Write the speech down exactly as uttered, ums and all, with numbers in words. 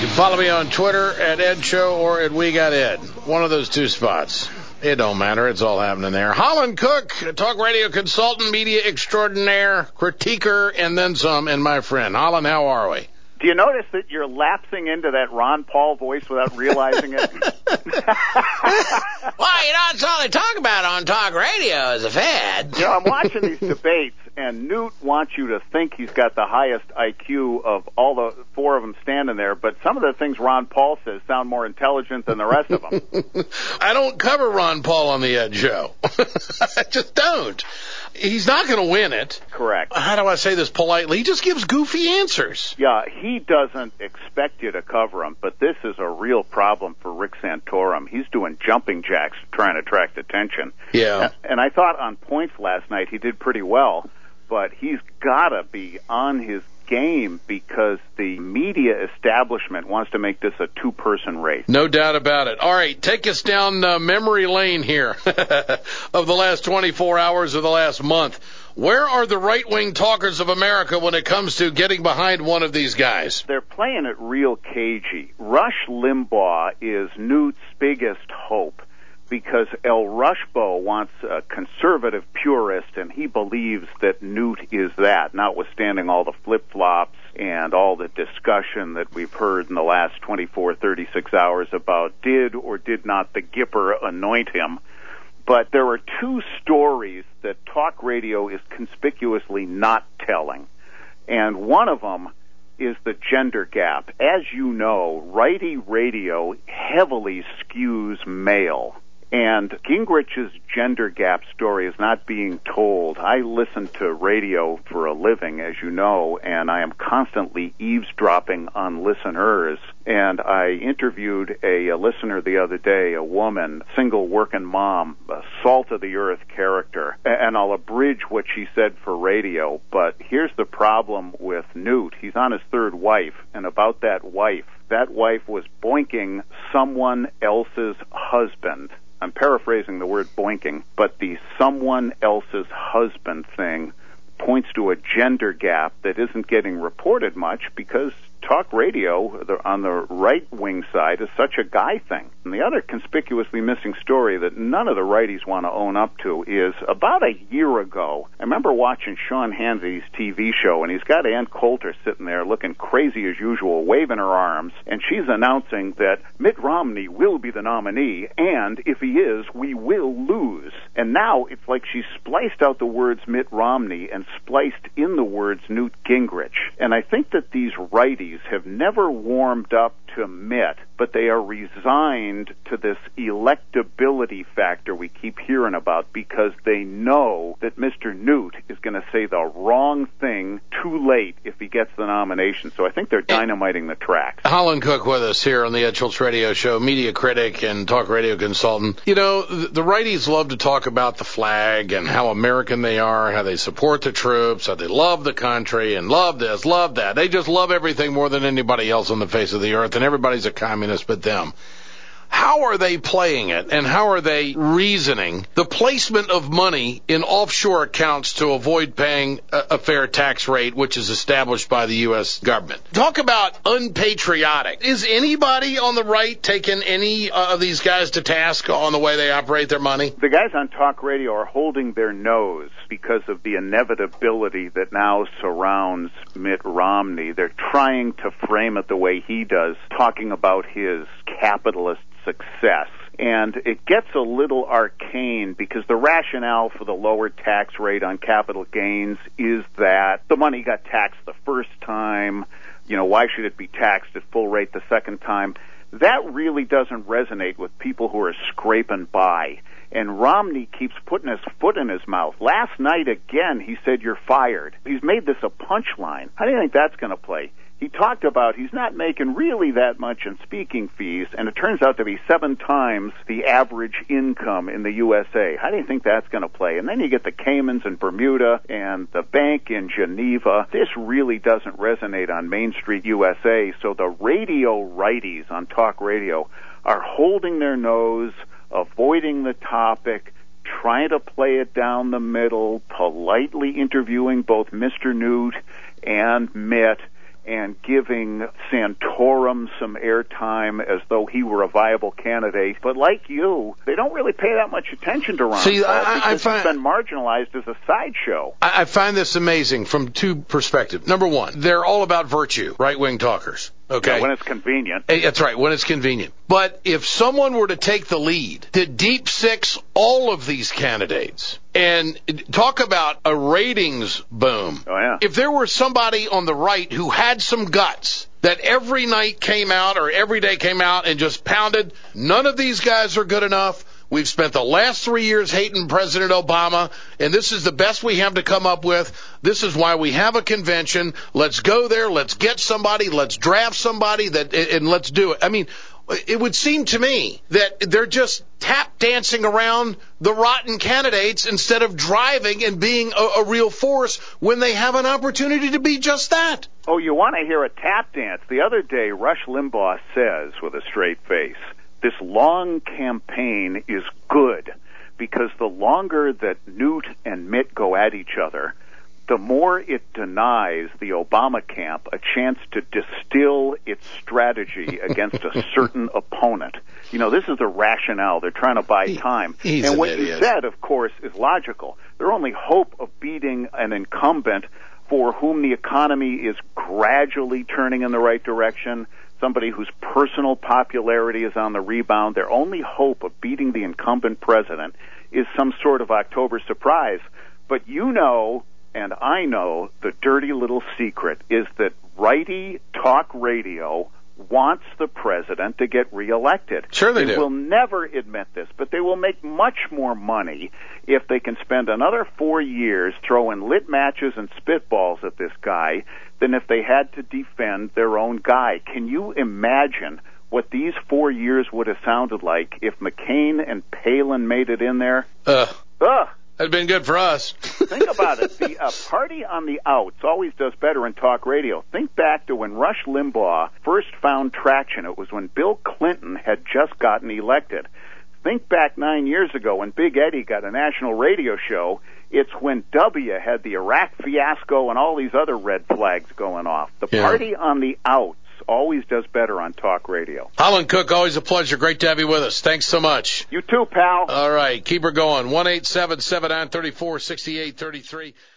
can follow me on Twitter at Ed Show or at We Got Ed. One of those two spots. It don't matter. It's all happening there. Holland Cook, talk radio consultant, media extraordinaire, critiquer, and then some, and my friend. Holland, how are we? Do you notice that you're lapsing into that Ron Paul voice without realizing it? Well, you know, it's all they talk about on talk radio is a fad. You know, I'm watching these debates, and Newt wants you to think he's got the highest I Q of all the four of them standing there, but some of the things Ron Paul says sound more intelligent than the rest of them. I don't cover Ron Paul on the Ed Show. I just don't. He's not going to win it. Correct. How do I say this politely? He just gives goofy answers. Yeah, he doesn't expect you to cover him, but this is a real problem for Rick Santorum. He's doing jumping jacks trying to attract attention. Yeah. And I thought on points last night he did pretty well, but he's got to be on his game because the media establishment wants to make this a two-person race. No doubt about it. All right, take us down uh, memory lane here of the last twenty-four hours of the last month. Where are the right-wing talkers of America when it comes to getting behind one of these guys? They're playing it real cagey. Rush Limbaugh is Newt's biggest hope, because El Rushbo wants a conservative purist, and he believes that Newt is that, notwithstanding all the flip-flops and all the discussion that we've heard in the last twenty-four, thirty-six hours about did or did not the Gipper anoint him. But there are two stories that talk radio is conspicuously not telling, and one of them is the gender gap. As you know, righty radio heavily skews male. And Gingrich's gender gap story is not being told. I listen to radio for a living, as you know, and I am constantly eavesdropping on listeners. And I interviewed a, a listener the other day, a woman, single working mom, a salt-of-the-earth character. And I'll abridge what she said for radio, but here's the problem with Newt. He's on his third wife, and about that wife, that wife was boinking someone else's husband. I'm paraphrasing the word boinking, but the someone else's husband thing points to a gender gap that isn't getting reported much because talk radio on the right-wing side is such a guy thing. And the other conspicuously missing story that none of the righties want to own up to is about a year ago, I remember watching Sean Hannity's T V show, and he's got Ann Coulter sitting there looking crazy as usual, waving her arms, and she's announcing that Mitt Romney will be the nominee, and if he is, we will lose. And now it's like she spliced out the words Mitt Romney and spliced in the words Newt Gingrich. And I think that these righties have never warmed up to Mitt, but they are resigned to this electability factor we keep hearing about because they know that Mister Newt is going to say the wrong thing too late if he gets the nomination. So I think they're dynamiting the tracks. Holland Cook with us here on the Ed Schultz Radio Show, media critic and talk radio consultant. You know, the righties love to talk about the flag and how American they are, how they support the troops, how they love the country and love this, love that. They just love everything more than anybody else on the face of the earth, and everybody's a communist but them. How are they playing it, and how are they reasoning the placement of money in offshore accounts to avoid paying a, a fair tax rate, which is established by the U S government? Talk about unpatriotic. Is anybody on the right taking any uh, of these guys to task on the way they operate their money? The guys on talk radio are holding their nose because of the inevitability that now surrounds Mitt Romney. They're trying to frame it the way he does, talking about his capitalist success. And it gets a little arcane because the rationale for the lower tax rate on capital gains is that the money got taxed the first time. You know, why should it be taxed at full rate the second time? That really doesn't resonate with people who are scraping by. And Romney keeps putting his foot in his mouth. Last night, again, he said, "You're fired." He's made this a punchline. How do you think that's going to play? He talked about he's not making really that much in speaking fees, and it turns out to be seven times the average income in the U S A. How do you think that's going to play? And then you get the Caymans in Bermuda and the bank in Geneva. This really doesn't resonate on Main Street U S A, so the radio righties on talk radio are holding their nose, avoiding the topic, trying to play it down the middle, politely interviewing both Mister Newt and Mitt, and giving Santorum some airtime as though he were a viable candidate. But like you, they don't really pay that much attention to Ron See, Paul I, because I find, he's been marginalized as a sideshow. I, I find this amazing from two perspectives. Number one, they're all about virtue, right-wing talkers. Okay. Yeah, when it's convenient. That's right, when it's convenient. But if someone were to take the lead to deep six all of these candidates and talk about a ratings boom. Oh, yeah. If there were somebody on the right who had some guts that every night came out or every day came out and just pounded, none of these guys are good enough. We've spent the last three years hating President Obama, and this is the best we have to come up with. This is why we have a convention. Let's go there. Let's get somebody. Let's draft somebody, that, and let's do it. I mean, it would seem to me that they're just tap dancing around the rotten candidates instead of driving and being a, a real force when they have an opportunity to be just that. Oh, you want to hear a tap dance? The other day, Rush Limbaugh says with a straight face, this long campaign is good because the longer that Newt and Mitt go at each other, the more it denies the Obama camp a chance to distill its strategy against a certain opponent. You know, this is the rationale. They're trying to buy time. He's and an what idiot. you said, of course, is logical. Their only hope of beating an incumbent for whom the economy is gradually turning in the right direction, somebody whose personal popularity is on the rebound, their only hope of beating the incumbent president is some sort of October surprise. But you know, and I know, the dirty little secret is that righty talk radio wants the president to get reelected. Sure they do. They will never admit this, but they will make much more money if they can spend another four years throwing lit matches and spitballs at this guy than if they had to defend their own guy. Can you imagine what these four years would have sounded like if McCain and Palin made it in there? Ugh. Ugh. That'd been good for us. Think about it. The uh, party on the outs always does better in talk radio. Think back to when Rush Limbaugh first found traction. It was when Bill Clinton had just gotten elected. Think back nine years ago when Big Eddie got a national radio show. It's when W had the Iraq fiasco and all these other red flags going off. The Yeah. party on the outs always does better on talk radio. Holland Cook, always a pleasure. Great to have you with us. Thanks so much. You too, pal. All right, keep her going. one eight seven seven nine three four six eight three three.